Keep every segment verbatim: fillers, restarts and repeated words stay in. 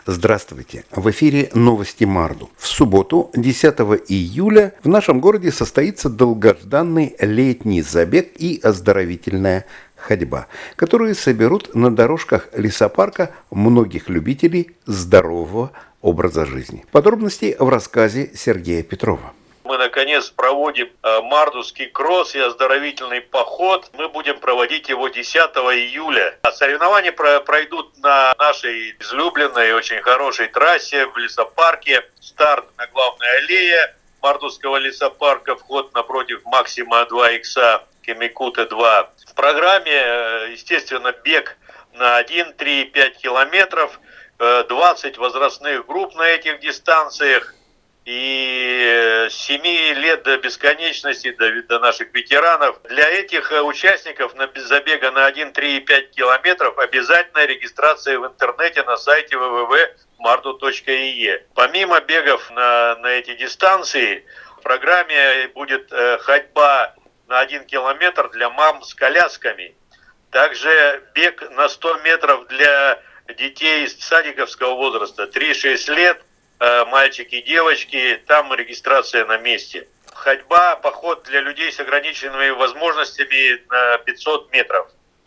Здравствуйте! В эфире новости Марду. В субботу, десятого июля, в нашем городе состоится долгожданный летний забег и оздоровительная ходьба, которые соберут на дорожках лесопарка многих любителей здорового образа жизни. Подробности в рассказе Сергея Петрова. Мы, наконец, проводим э, Мардовский кросс и оздоровительный поход. Мы будем проводить его десятого июля. А соревнования про- пройдут на нашей излюбленной и очень хорошей трассе в лесопарке. Старт на главной аллее Мардовского лесопарка, вход напротив Максима два икса, Кемикута два. В программе, естественно, бег на один, три и пять километров, э, двадцать возрастных групп на этих дистанциях. И с семи лет до бесконечности, до, до наших ветеранов. Для этих участников на забега на один, три и пять километров обязательная регистрация в интернете на сайте вэ вэ вэ точка марду точка и е. Помимо бегов на, на эти дистанции, в программе будет ходьба на один километр для мам с колясками. Также бег на сто метров для детей из садиковского возраста, три-шесть лет. Мальчики и девочки, там регистрация на месте. Ходьба, поход для людей с ограниченными возможностями на пятьсот метров.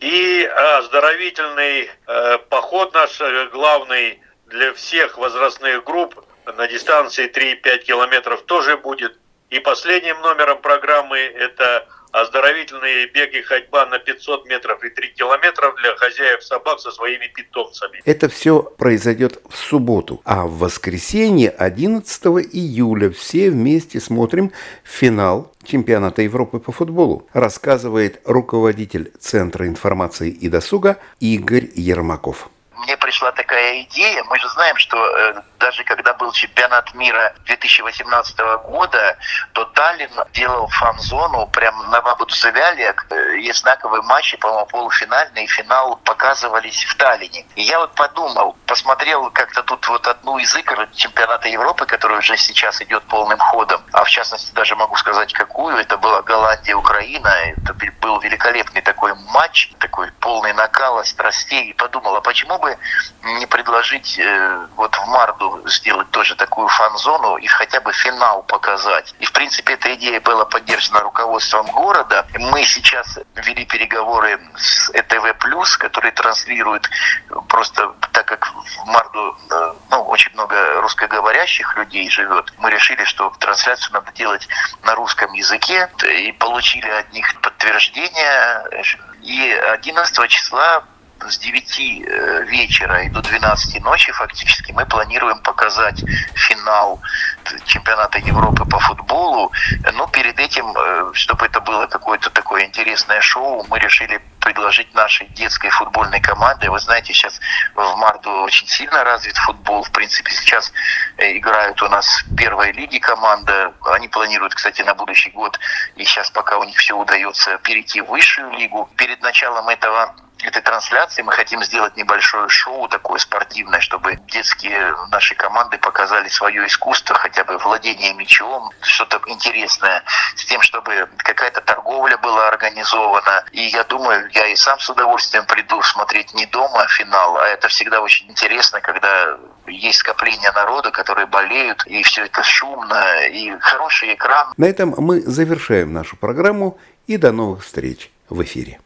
И оздоровительный э, поход наш главный для всех возрастных групп на дистанции три и пять километров тоже будет. И последним номером программы это оздоровительные беги, ходьба на пятьсот метров и три километра для хозяев собак со своими питомцами. Это все произойдет в субботу, а в воскресенье, одиннадцатого июля, все вместе смотрим финал чемпионата Европы по футболу, рассказывает руководитель Центра информации и досуга Игорь Ермаков. Мне пришла такая идея. Мы же знаем, что э, даже когда был чемпионат мира две тысячи восемнадцатого года, то Таллин делал фан-зону прямо на Вабудзевяле. Э, есть знаковые матчи, по-моему, полуфинальный и финал показывались в Таллине. И я вот подумал, посмотрел как-то тут вот одну из игр чемпионата Европы, которая уже сейчас идет полным ходом. А в частности, даже могу сказать, какую. Это была Голландия-Украина. Это был великолепный такой матч, такой полный накала, страстей. И подумал, а почему бы не предложить э, вот в Марду сделать тоже такую фан-зону и хотя бы финал показать. И в принципе эта идея была поддержана руководством города. Мы сейчас вели переговоры с э тэ вэ плюс, который транслирует просто, так как в Марду э, ну, очень много русскоговорящих людей живет, мы решили, что трансляцию надо делать на русском языке и получили от них подтверждение. И одиннадцатого числа с девяти вечера и до двенадцати ночи фактически мы планируем показать финал чемпионата Европы по футболу. Но перед этим, чтобы это было какое-то такое интересное шоу, мы решили предложить нашей детской футбольной команде. Вы знаете, сейчас в Марду очень сильно развит футбол. В принципе, сейчас играют у нас в первой лиге команда. Они планируют, кстати, на будущий год, и сейчас пока у них все удается, перейти в высшую лигу. Перед началом этого этой трансляции мы хотим сделать небольшое шоу такое спортивное, чтобы детские наши команды показали свое искусство, хотя бы владение мячом, что-то интересное, с тем, чтобы какая-то торговля была организована. И я думаю, я и сам с удовольствием приду смотреть не дома финал, а это всегда очень интересно, когда есть скопление народа, которые болеют, и все это шумно, и хороший экран. На этом мы завершаем нашу программу, и до новых встреч в эфире.